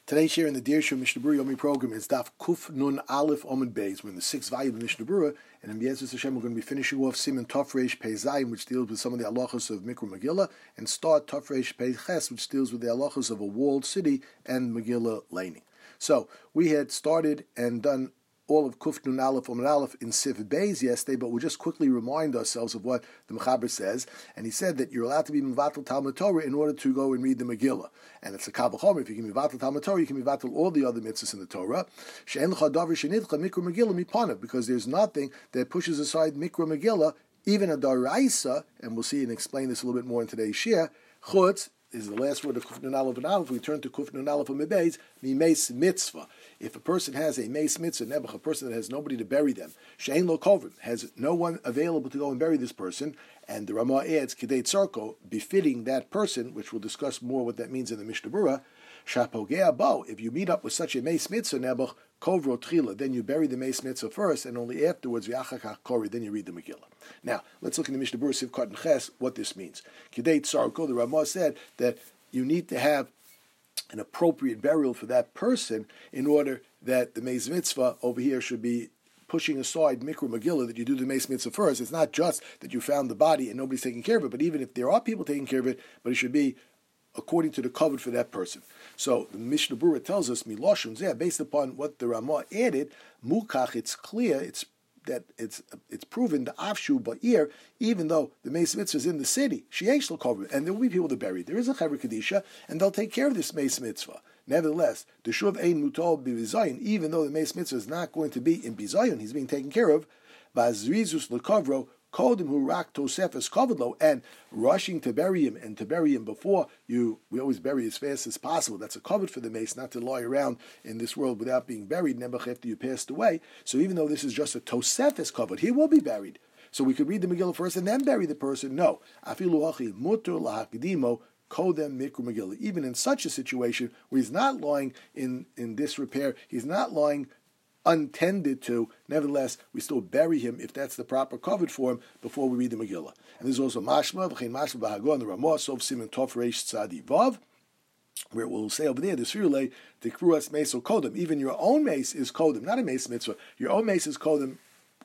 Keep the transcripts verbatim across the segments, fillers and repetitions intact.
Today's share in the Dirshu Mishnah Berurah Yomi program is Daf Kuf Nun Aleph Omid Beis. We're in the sixth volume of Mishnah Berurah, and in B'ezras Hashem we're going to be finishing off Siman Tov Reish Pei Zayin, which deals with some of the halachos of Mikra Megillah, and start Tov Reish Pei Ches, which deals with the halachos of a walled city and Megillah laning. So we had started and done all of Kuf Nun Aleph Omid Aleph in Siv Beis yesterday, but we'll just quickly remind ourselves of what the Mechaber says. And he said that you're allowed to be Mevatel Talmud Torah in order to go and read the Megillah. And it's a Kal V'chomer. If you can be Mevatel Talmud Torah, you can be Mevatel all the other mitzvahs in the Torah. She'en l'cha davar shenidcha Mikra Megillah mipanav, because there's nothing that pushes aside Mikra Megillah, even a daraisa, and we'll see and explain this a little bit more in today's shir. Chutz is the last word of Kuf Nun Aleph and Aleph. We turn to Kuf Nun Aleph and Beis, Mimeis Mitzvah. If a person has a Meis Mitzvah, Nebuch, a person that has nobody to bury them, She'ein lo kovrim, has no one available to go and bury this person, and the Ramah adds, Kidei Tzarko, befitting that person, which we'll discuss more what that means in the Mishnah Berurah, Shapogea Bo, if you meet up with such a Meis Mitzvah, Nebuch, Kovro Tchila, then you bury the Meis Mitzvah first, and only afterwards, V'achakach Kori, then you read the Megillah. Now, let's look in the Mishnah Berurah, Sivkot and Ches, what this means. Kidei Tzarko, the Ramah said that you need to have an appropriate burial for that person in order that the Meis Mitzvah over here should be pushing aside Mikra Megillah, that you do the Meis Mitzvah first. It's not just that you found the body and nobody's taking care of it, but even if there are people taking care of it, but it should be according to the covenant for that person. So the Mishnah Berurah tells us, Miloshun Zeh, based upon what the Ramah added, Mukach, it's clear, it's that it's it's proven the Avshu Ba'ir, even though the Meis Mitzvah is in the city, Sheyesh L'Kovrim, and there will be people to bury. There is a Chaver Kedisha, and they'll take care of this Meis Mitzvah. Nevertheless, the Shuv Ein Mutol B'Bizayin, even though the Meis Mitzvah is not going to be in Bizayin, he's being taken care of, Vazrizus L'Kovro, Kodim Hu Rak Tosefes Kovedlo, and rushing to bury him and to bury him before you, we always bury as fast as possible. That's a covet for the mace, not to lie around in this world without being buried, nebuch, after you passed away. So even though this is just a Tosefes covet, he will be buried. So we could read the Megillah first and then bury the person. No. Afilu hachi mutur lahakdimo kodem mikra Megillah. Even in such a situation where he's not lying in, in disrepair, he's not lying untended to, nevertheless, we still bury him if that's the proper covet for him before we read the Megillah. And there's also Mashma, V'chein Mashma B'Hagor, and the Ramah, Sof Siman Tov Reish Tzadi Vav, where we'll say over there, the Sirulei, the Kruas Meso Kodem, even your own mace is Kodem, not a mace mitzvah, your own mace is Kodem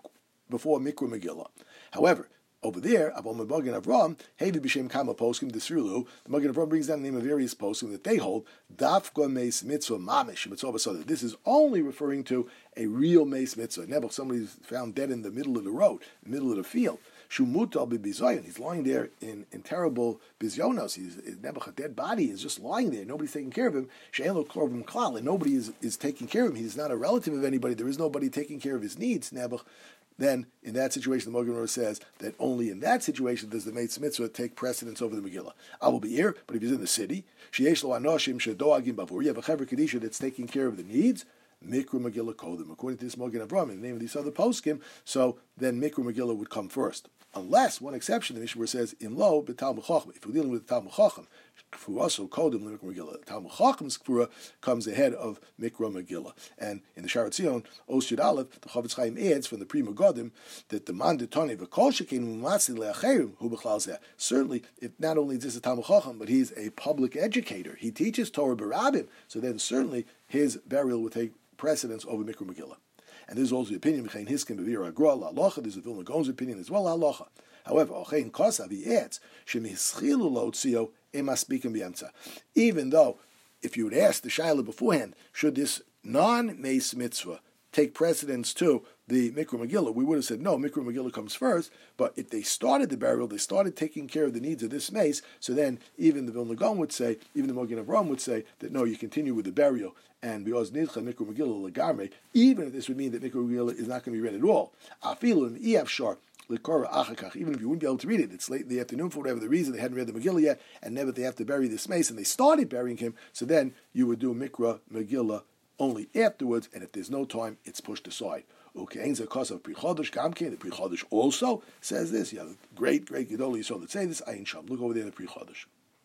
before Mikra Megillah. However, over there, Abol Magen Avram, Hevi B'Shem Kama Poskim Desrilu, the Magen Avram brings down the name of various poskim that they hold, Dafka Meis Mitzvah Mamish Mitzvah. So this is only referring to a real Meis Mitzvah. Never somebody's found dead in the middle of the road, the middle of the field. Shumutal B'Bizayon, he's lying there in, in terrible bizyonos. He's Nebuch, a dead body is just lying there. Nobody's taking care of him. She'en lo korban klal, and nobody is, is taking care of him. He's not a relative of anybody. There is nobody taking care of his needs. Nebuch. Then, in that situation, the Magen Avram says that only in that situation does the Meis Mitzvah take precedence over the Megillah. I will be here, but if he's in the city, sheyesh lo anoshim shedoagim bavur, you have a Chaver Kedisha that's taking care of the needs, Mikra Megillah Kodem. According to this Magen Avram, in the name of these other poskim, so then Mikra Megillah would come first. Unless, one exception, the Mishnah says, Im lo b'Talmud Chacham. If we're dealing with the Talmud Chacham, Kfura so Kodem Mikra Megillah. Talmud Chacham's Kfura comes ahead of Mikra Megillah. And in the Sharat Zion, Os Yud Aleph, the Chavetz Chaim adds from the Pri Megadim that the man detone v'kol shekein u'matzi le'acherim hu b'chlal zeh. Certainly, if not only is this a Talmud Chacham, but he's a public educator. He teaches Torah b'Rabim. So then certainly his burial would take precedence over Mikra Megillah. And there's also the opinion Mechain Hiskin B'Vir Agra L'Halacha. There's a Vilna Gaon's opinion as well L'Halacha. However, Ochein Kosav he adds Shemischilu Lo Tzio Emaspikim B'Yemtza. Even though, if you would ask the Shaila beforehand, should this non-Meis Mitzvah take precedence to the Mikra Megillah, we would have said no, Mikra Megillah comes first. But if they started the burial, they started taking care of the needs of this mace, so then even the Vilna Gaon would say, even the Magen Avram would say that no, you continue with the burial, and because Nidcha Mikra Megillah Legarme, even if this would mean that Mikra Megillah is not going to be read at all. Afilu and Iyavshar Likora Achakach, even if you wouldn't be able to read it, it's late in the afternoon for whatever the reason, they hadn't read the Megillah yet, and never they have to bury this mace, and they started burying him, so then you would do Mikra Megillah only afterwards, and if there's no time, it's pushed aside. Okay, the Pri Chodesh also says this. You have great, great Gedolei Yisrael that say this. Ayin Sham. Look over there in the Pri Chodesh.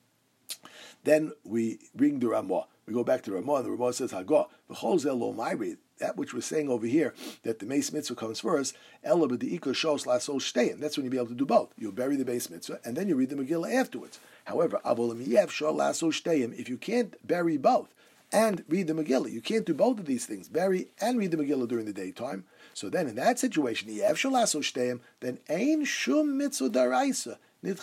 Then we bring the Ramah. We go back to the Ramah, and the Ramah says, Hagah, v'chol zeh lo ma'iri. That which we're saying over here, that the Meis Mitzvah comes first, Ela b'di'ikar shos la'sol shteim. That's when you'll be able to do both. You'll bury the Meis Mitzvah, and then you read the Megillah afterwards. However, avol im yev shor la'sol shteim. If you can't bury both, and read the Megillah. You can't do both of these things, bury and read the Megillah during the daytime. So then in that situation, then ein shum mitzvah daraisa.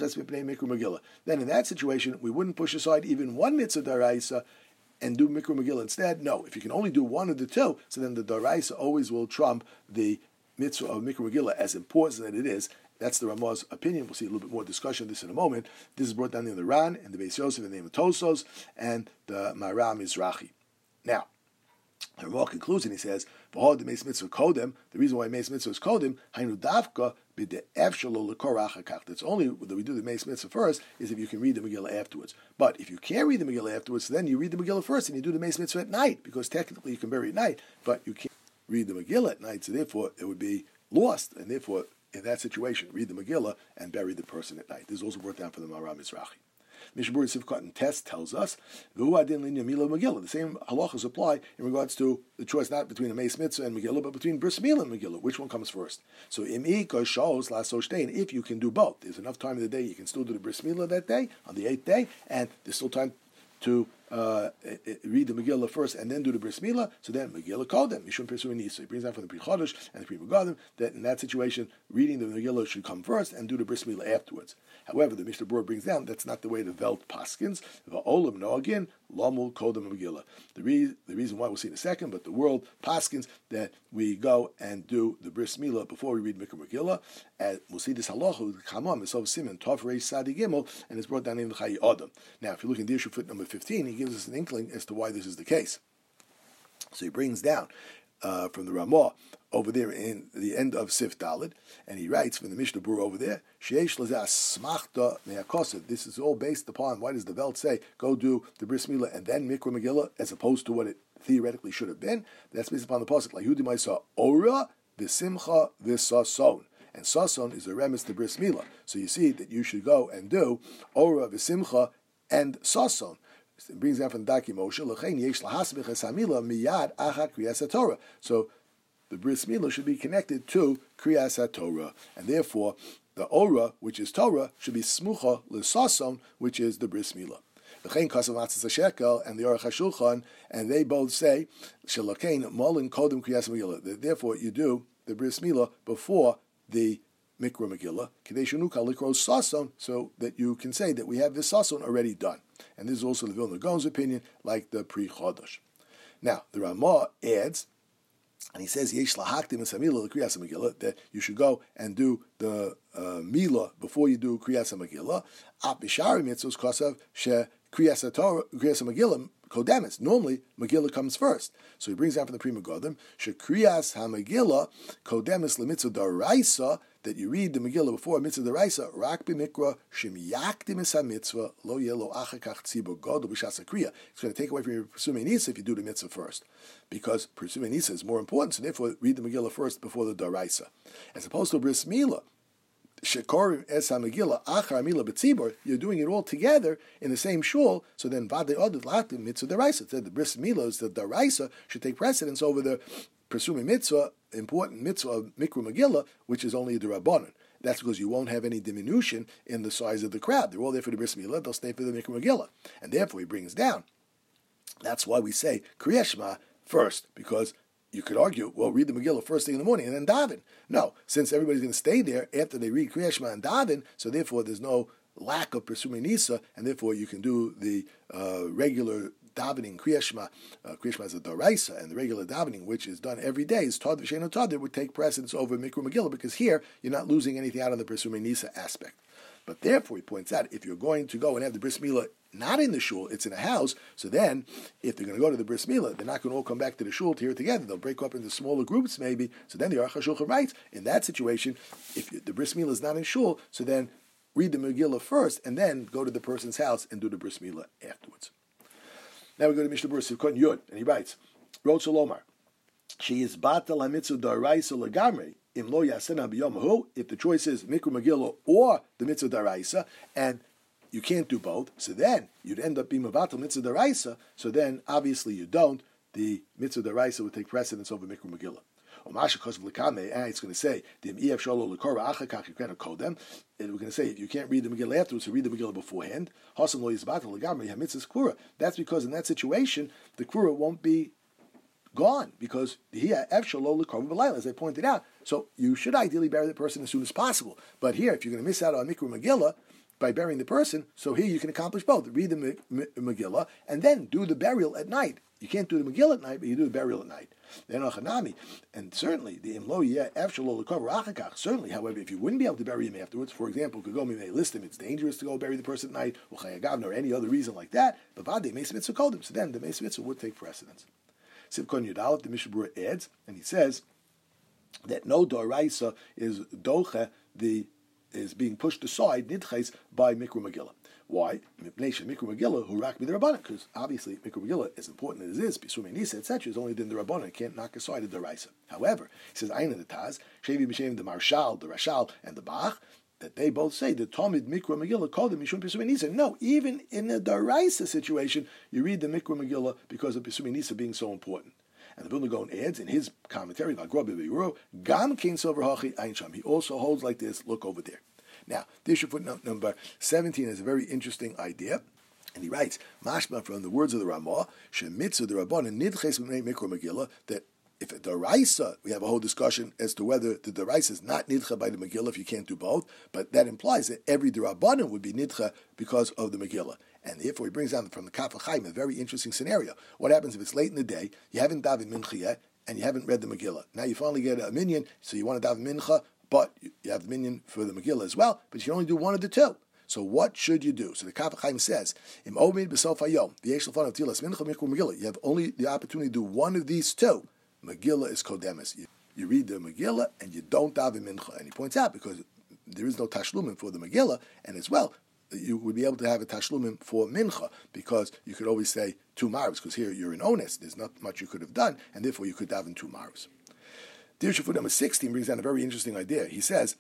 Then in that situation, we wouldn't push aside even one mitzvah daraisa and do Mikra Megillah instead. No, if you can only do one of the two, so then the daraisa always will trump the mitzvah of Mikra Megillah, as important as it is. That's the Ramah's opinion. We'll see a little bit more discussion of this in a moment. This is brought down in the Ran and the Beis Yosef in the name of Tosos and the Maram Mizrahi. Now, the Ramah concludes and he says, "V'hod the Meis Mitzvah Kodem." The reason why Meis Mitzvah is Kodem, Hainu Davka b'de'ef shelo l'korach hakach. That's only that we do the Meis Mitzvah first is if you can read the Megillah afterwards. But if you can't read the Megillah afterwards, then you read the Megillah first and you do the Meis Mitzvah at night, because technically you can bury at night, but you can't read the Megillah at night, so therefore it would be lost, and therefore in that situation, read the Megillah and bury the person at night. This is also brought down from the Maram Mizrahi. Mishnah Berurah Sivkot and Test tells us the same halachas apply in regards to the choice not between a Meis Mitzvah and Megillah, but between Bris Milah and Megillah. Which one comes first? So if you can do both, there's enough time in the day you can still do the Bris Milah that day on the eighth day, and there's still time to uh, read the Megillah first and then do the Bris Milah, so then Megillah Kodem, Mishum Pesuin Nisa. He brings out from the Pri Chodesh and the Pri Megadim that in that situation, reading the Megillah should come first and do the Bris Milah afterwards. However, the Mishnah Berurah brings down that's not the way the Velt paskins. Va'olam no again, Lamul Kodem Megillah. The, re- the reason why we'll see in a second, but the world paskins that we go and do the Bris Milah before we read Mikra Megillah, and we'll see this halacha, Kamam, Esov Simen, Tov Reish Sadi Gimel, and it's brought down in the Chayi Adam. Now, if you look in the issue foot number fifteen, he gives us an inkling as to why this is the case. So he brings down uh, from the Ramah over there in the end of Sif Dalid, and he writes from the Mishnah Berurah over there, Sheish Lazah Smachta Me'akosav. This is all based upon, why does the Velt say, go do the Bris Milah and then Mikra Megillah, as opposed to what it theoretically should have been? That's based upon the pasuk, like Yehudi Maisa Ora V'Simcha V'Sason. And Sason is a remes to Bris Milah. So you see that you should go and do Ora V'Simcha and Sason. It brings down from Daki Moshe, L'chein yesh lahasbich es hamila miyad achat kriyas haTorah. So the Bris Milah should be connected to kriyas haTorah, and therefore the Ora, which is Torah, should be smucha l'sason, which is the Bris Milah. L'chein kasav matzis hashekel and the Aruch HaShulchan, and they both say shelakein molin kodem kriyas Megillah. Therefore, you do the Bris Milah before the Mikra Megillah, Kedei Shunuka Likros Sason, so that you can say that we have this Sason already done. And this is also the Vilna Gaon's opinion, like the Pri Chodesh. Now, the Ramah adds, and he says, Yesh lahaktim es hamila l'kriyas Megillah, that you should go and do the uh, Milah before you do Kriyas Megillah. Ap b'shari mitzvos kosav she Kriyas Megillah Kodemis. Normally, Megillah comes first. So he brings down from the Pri Megadim, she Kriyas HaMegillah Kodemis l'mitzvah daraisa, that you read the Megillah before mitzvah daraisa, rak b'mikra shemiyaktim es ha-mitzvah lo yelo achakach tzibur godol b'shas hakriya. It's going to take away from your Pesumei Nisa if you do the mitzvah first, because Pesumei Nisa is more important, so therefore read the Megillah first before the daraisa. As opposed to Bris Milah, Shekorim es ha-Megillah achar ha-Milah b'tzibur, you're doing it all together in the same shul, so then vadei oded latim mitzvah daraisa. The Bris Milah is the daraisa should take precedence over the Pesumei mitzvah, important mitzvah of Mikra Megillah, which is only the Rabbanan. That's because you won't have any diminution in the size of the crowd. They're all there for the Bris Milah, they'll stay for the Mikra Megillah. And therefore he brings down. That's why we say Kriyas Shema first, because you could argue, well, read the Megillah first thing in the morning and then daven. No, since everybody's going to stay there after they read Kriyas Shema and daven, so therefore there's no lack of Pesumei Nisa, and therefore you can do the uh, regular davening, Kriyas Shema, uh, Kriyas Shema is a daraisa, and the regular davening, which is done every day, is Tad V'Sheino Tad, would take precedence over Mikra Megillah, because here you're not losing anything out of the Pesumei Nisa aspect. But therefore, he points out, if you're going to go and have the Bris Milah not in the shul, it's in a house, so then, if they're going to go to the Bris Milah, they're not going to all come back to the shul to hear it together. They'll break up into smaller groups, maybe. So then the Aruch HaShulchan writes, in that situation, if the Bris Milah is not in shul, so then read the Megillah first, and then go to the person's house and do the Bris Milah afterwards. Now we go to Mishnah Berurah Sivkot Yud, and he writes, Rotz Lomar, she is batal hamitzvah daraisa legamrei im lo yasena b'yom. If the choice is Mikra Megillah or the mitzvah daraisa, and you can't do both, so then you'd end up being mevatel mitzvah daraisa. So then obviously you don't. The mitzvah daraisa would take precedence over Mikra Megillah. And it's going to say, and we're going to say, if you can't read the Megillah afterwards, so read the Megillah beforehand. That's because in that situation, the Kura won't be gone, because as I pointed out. So you should ideally bury the person as soon as possible. But here, if you're going to miss out on Mikra Megillah by burying the person, so here you can accomplish both. Read the Megillah and then do the burial at night. You can't do the Megillah at night, but you do the burial at night. And certainly, the certainly, however, if you wouldn't be able to bury him afterwards, for example, Kagomi may list him, it's dangerous to go bury the person at night, or any other reason like that, but Vade Meis Mitzvah called him, so then the Meis Mitzvah would take precedence. Sivkon Yudalit, the Mishnah Berurah adds, and he says that no Doraisa is Doche, the is being pushed aside, Nidches, by Mikra Megillah. Why? Mikra Megillah, who rak b'derabbanan, because obviously Mikra Megillah, as important as it is, Bisumei Nisa, et cetera, is only in the Rabbanan. It can't knock aside the Doraisa. However, he says, Ayin the Taz, Shevi B'Shem, the Marshal, the Rashal, and the Bach, that they both say the Talmud Mikra Megillah called them Mishum Bisumei Nisa. No, even in a Doraisa situation, you read the Mikra Megillah because of Bisumei Nisa being so important. And the Vilna Gaon adds in his commentary, Gam King Silver Hachi Ayin Sham. He also holds like this. Look over there. Now, this footnote number seventeen is a very interesting idea, and he writes, Mashma from the words of the Ramah, Shemitzah the Rabbanan Nidches B'nei Mikra Megillah, that if a Daraisa, we have a whole discussion as to whether the Daraisa is not Nidcha by the Megillah if you can't do both, but that implies that every Darabanan would be Nidcha because of the Megillah. And therefore, he brings down from the Kaf HaChaim a very interesting scenario. What happens if it's late in the day, you haven't davened Mincha yet, and you haven't read the Megillah? Now you finally get a minyan, so you want to daven Mincha, but you have the minyan for the Megillah as well, but you can only do one of the two. So what should you do? So the Kaf HaChaim says, Im Omid B'Sof Hayom, V'yesh L'fanav Tilas Mincha Mikra Megillah. You have only the opportunity to do one of these two. Megillah is Kodemis. You, you read the Megillah, and you don't daven Mincha. And he points out, because there is no Tashlumim for the Megillah, and as well, you would be able to have a tashlumim for mincha, because you could always say two marvs, because here you're in onus, there's not much you could have done, and therefore you could daven two marvs. Dirshafut number sixteen brings down a very interesting idea. He says,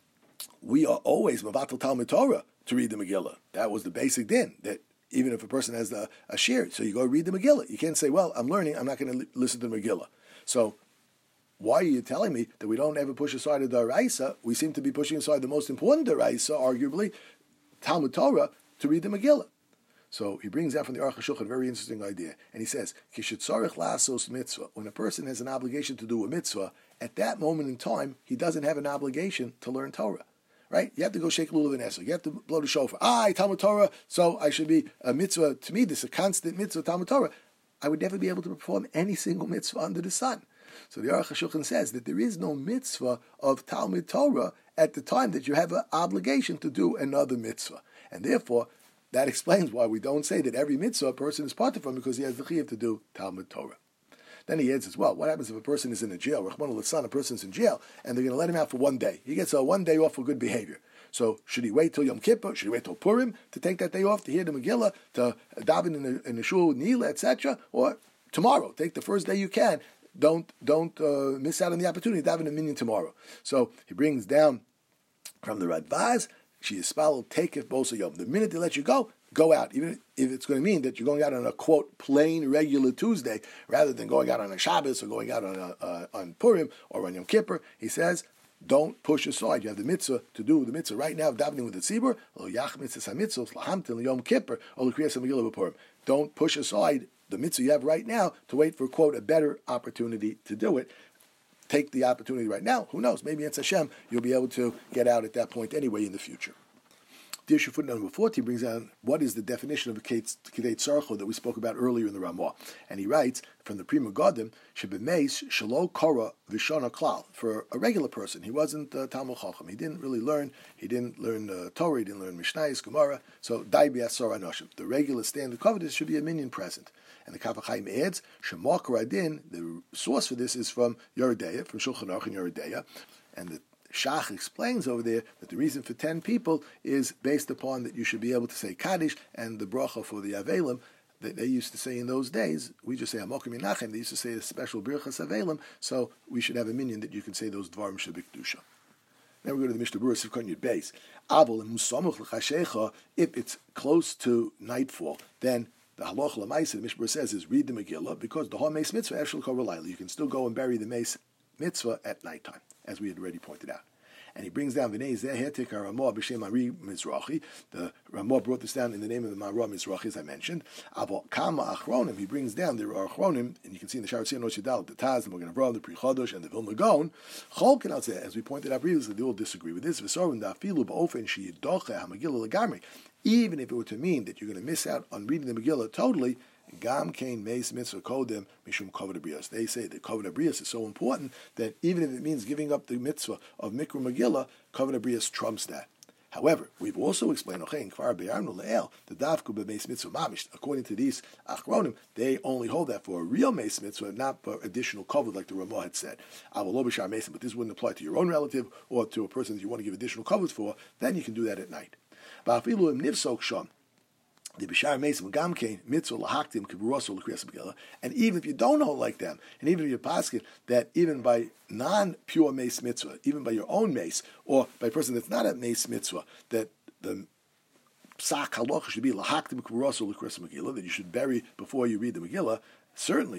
we are always mavatal Talmud Torah to read the Megillah. That was the basic din, that even if a person has a, a shir, so you go read the Megillah. You can't say, well, I'm learning, I'm not going to li- listen to the Megillah. So why are you telling me that we don't ever push aside the Daraisa? We seem to be pushing aside the most important Daraisa, arguably, Talmud Torah, to read the Megillah. So he brings out from the Aruch HaShulchan a very interesting idea. And he says, Kishitzarech lasos mitzvah. When a person has an obligation to do a mitzvah, at that moment in time, he doesn't have an obligation to learn Torah. Right? You have to go shake lulav and esrog. You have to blow the shofar. Ah, Talmud Torah, so I should be a mitzvah. To me, this is a constant mitzvah, Talmud Torah. I would never be able to perform any single mitzvah under the sun. So the Aruch HaShulchan says that there is no mitzvah of Talmud Torah at the time that you have an obligation to do another mitzvah. And therefore, that explains why we don't say that every mitzvah a person is part from, because he has the chiyuv to do Talmud Torah. Then he adds as well, what happens if a person is in a jail, Rahman al-San, a person's in jail, and they're going to let him out for one day. He gets a one day off for good behavior. So should he wait till Yom Kippur? Should he wait till Purim to take that day off, to hear the Megillah, to daven in the, in the shul, Nila, et cetera? Or tomorrow, take the first day you can. Don't don't uh, miss out on the opportunity to daven a minyan tomorrow. So he brings down from the Radvaz, she is spalled, take it bosa yom. The minute they let you go, go out, even if it's going to mean that you're going out on a, quote, plain, regular Tuesday, rather than going out on a Shabbos or going out on a, uh, on Purim or on Yom Kippur. He says, don't push aside. You have the mitzvah to do the mitzvah right now, davening with the tzibur, don't push aside the mitzvah you have right now to wait for, quote, a better opportunity to do it. Take the opportunity right now. Who knows? Maybe it's Hashem. You'll be able to get out at that point anyway in the future. Dirshu footnote number forty brings down what is the definition of a Kedei Tzarcho that we spoke about earlier in the Ramah. And he writes, from the Prima Godim, Shebemeis Shelo Kora Vishana Klal. For a regular person, he wasn't uh, Talmud Chacham. He didn't really learn. He didn't learn uh, Torah. He didn't learn Mishnayos, Gemara. So, Dai B'Asar Anoshim. The regular standard covenant should be a minyan present. And the Kaf HaChaim adds, Shema Koradin, the source for this is from Yeridea, from Shulchan Aruch and Yeridea. And the Shach explains over there that the reason for ten people is based upon that you should be able to say Kaddish and the bracha for the Avelim that they used to say in those days. We just say Hamokim Menachem. They used to say a special Birchas Avelim, so we should have a minyan that you can say those Dvarim Shebikdusha. Now we go to the Mishnah Berurah Sivkon Yud Beis. Avol and Musamuch L'Chashecha, if it's close to nightfall, then the Halacha L'Maisa, the Mishnah Berurah says, is read the Megillah, because the Ha'meis Mitzvah Eshel Kol Relayla. You can still go and bury the mace mitzvah at nighttime, as we had already pointed out. And he brings down V'nei Zeh Hetik HaRamah B'Shem Ari Mizrachi. The Ramah brought this down in the name of the Marah Mizrachi, as I mentioned. Avol Kama Achronim, he brings down the Achronim, and you can see in the Sha'ar Tziyun Nosh Yudal, the Taz, the Magen Avraham, the Pri Chodosh, and the Vilna Gaon. Cholkin out there, as we pointed out previously, they all disagree with this. V'sorim Da'afilu Ba'ofen Sheyidoche HaMegillah Legamri. Even if it were to mean that you're going to miss out on reading the Megillah totally, Gam Kain Meis Mitzvah Kodem Mishum Kavod Abrios. They say that Kavod Abrios is so important that even if it means giving up the mitzvah of Mikra Megillah, Kavod Abrios trumps that. However, we've also explained the Davku Beis Mitzvah Mamish. According to these Achronim, they only hold that for a real Meis Mitzvah, not for additional kavod, like the Ramah had said. But this wouldn't apply to your own relative or to a person that you want to give additional kavod for. Then you can do that at night. The Bishar Mesim Gamkein Mitzvah Lahaktim Kiburoso L'Kriyas Megillah, and even if you don't hold like them, and even if you're paskin that even by non-pure Meis Mitzvah, even by your own Meis, or by a person that's not at Meis Mitzvah, that the Psak Halacha should be Lahaktim Kiburoso L'Kriyas Megillah, that you should bury before you read the Megillah. Certainly,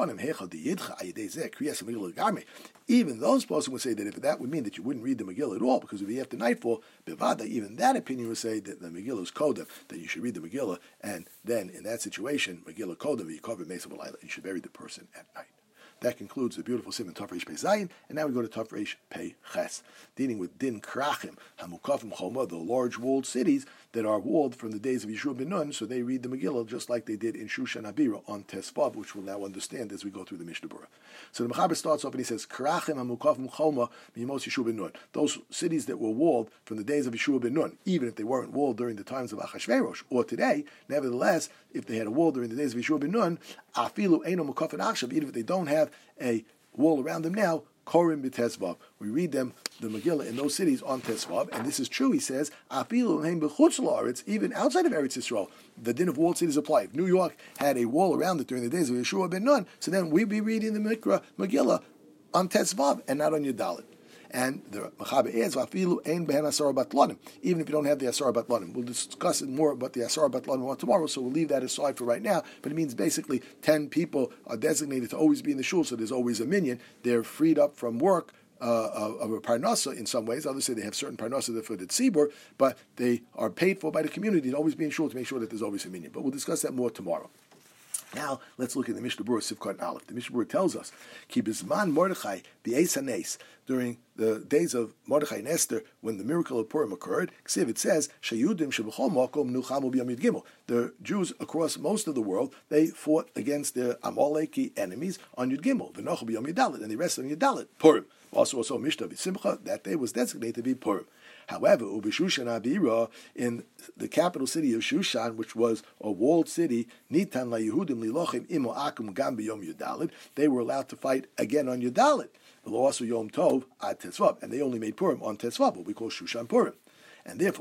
even those person would say that if that would mean that you wouldn't read the Megillah at all, because it would be after nightfall, even that opinion would say that the Megillah is Kodem, that you should read the Megillah, and then in that situation, Megillah Kodem, you cover Mesa B'Layla, you should bury the person at night. That concludes the beautiful Simon Tov Reish Pei Zayin, and now we go to Tov Reish Pei Ches, dealing with Din Krachim, Hamukafim Choma, the large walled cities that are walled from the days of Yeshua ben Nun, so they read the Megillah just like they did in Shushan Abira on Tesvav, which we'll now understand as we go through the Mishnah Berurah. So the Mechaber starts off and he says, Krachim Hamukafim Choma Mimos Yeshua ben Nun. Those cities that were walled from the days of Yeshua ben Nun, even if they weren't walled during the times of Achashverosh or today, nevertheless, if they had a wall during the days of Yeshua ben Nun, Afilu Eino Mukafin Achshav, even if they don't have a wall around them now, Korim b'Tesvav. We read them, the Megillah, in those cities on Tesvav, and this is true, he says, Afilu heim b'chutz la'aretz, even outside of Eretz Yisrael, the din of walled cities apply. If New York had a wall around it during the days of Yeshua ben Nun, so then we'd be reading the Mikra Megillah on Tesvav and not on Yudalit. And the Mechaber adds, "Afilu ein behen asar batlanim." Even if you don't have the asar batlanim, we'll discuss it more about the asar batlanim tomorrow. So we'll leave that aside for right now. But it means basically ten people are designated to always be in the shul, so there's always a minyan. They're freed up from work uh, of, of a parnasa in some ways. Others say they have certain parnasa for the tzibur, but they are paid for by the community to always be in shul to make sure that there's always a minyan. But we'll discuss that more tomorrow. Now, let's look at the Mishnah Berurah Sivkot Aleph. The Mishnah Berurah tells us, Ki bizman Mordechai b'eis hanes, during the days of Mordechai and Esther, when the miracle of Purim occurred, it says, Sheyudim sheb'chol makom nuchamu b'yom Yud Gimel. The Jews across most of the world, they fought against their Amaleki enemies on Yud Gimel, v'nochu b'yom Yudalit, and they rested on Yudalit, Purim. Also, also Mishnah B'Simcha, that day was designated to be Purim. However, Ubishushan Abira, in the capital city of Shushan, which was a walled city, Nitan la Yehudim lilochim imo akum gam b'yom Yudalit, they were allowed to fight again on Yudalit. Also Yom Tov at Tesvav, and they only made Purim on Tesvav, what we call Shushan Purim. And therefore,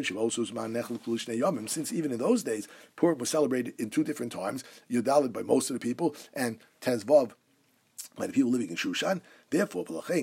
since even in those days, Purim was celebrated in two different times, Yudalit by most of the people, and Tesvav by the people living in Shushan. Therefore, therefore,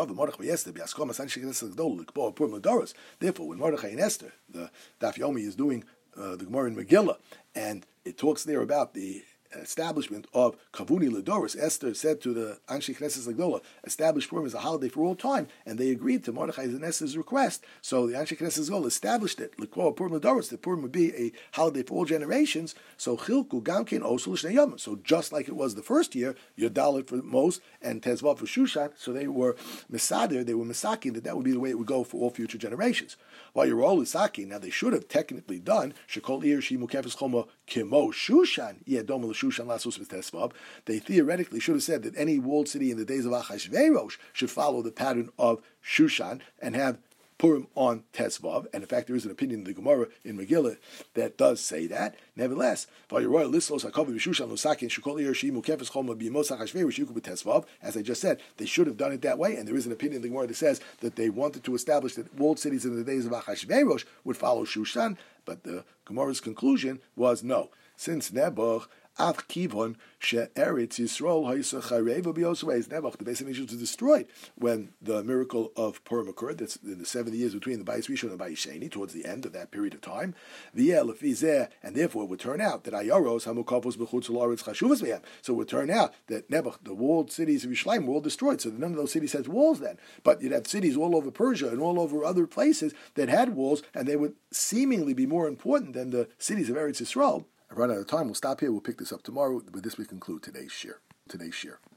when Mordechai and Esther, the Daf Yomi is doing uh, the Gemara in Megillah, and it talks there about the establishment of Kavuni Ledoris, Esther said to the Anshe Knesset Zagdola, establish Purim as a holiday for all time, and they agreed to Mordechai and Esther's request. So the Anshe Knesset Zagdola established it, Lekor Purim Ledoris, that Purim would be a holiday for all generations. So Chilku Gamkein Osel Shnei Yom. So just like it was the first year, Yodalit for most and Tezvav for Shushan, so they were Mesader, they were Mesakin, that that would be the way it would go for all future generations. While you're all Isaki, now they should have technically done Shekol Ir Shimu Kefes Choma Kimo Shushan Yedom Shushan Lasus V'Tesvav. They theoretically should have said that any walled city in the days of Achashverosh should follow the pattern of Shushan and have Purim on Tesvav. And in fact, there is an opinion in the Gemara in Megillah that does say that. Nevertheless, as I just said, they should have done it that way. And there is an opinion in the Gemara that says that they wanted to establish that walled cities in the days of Achashverosh would follow Shushan. But the Gemara's conclusion was no. Since Nebuch, Af kivon she'eretz Yisrael ha'isa chareva b'yosvei. Nebuch, the Beis Hamikdash was destroyed when the miracle of Purim occurred. That's in the seventy years between the Bayis Rishon and the Bayis Sheni, towards the end of that period of time. V'yeh lefizeh, and therefore it would turn out that Ayaros hamukavos b'chutz l'aretz chashuvas v'yem. So it would turn out that Nebuch, the walled cities of Yerushalayim, were all destroyed. So none of those cities had walls then. But you'd have cities all over Persia and all over other places that had walls, and they would seemingly be more important than the cities of Eretz Yisrael. I've run out of time. We'll stop here. We'll pick this up tomorrow. With this, we conclude today's shir. Today's shir.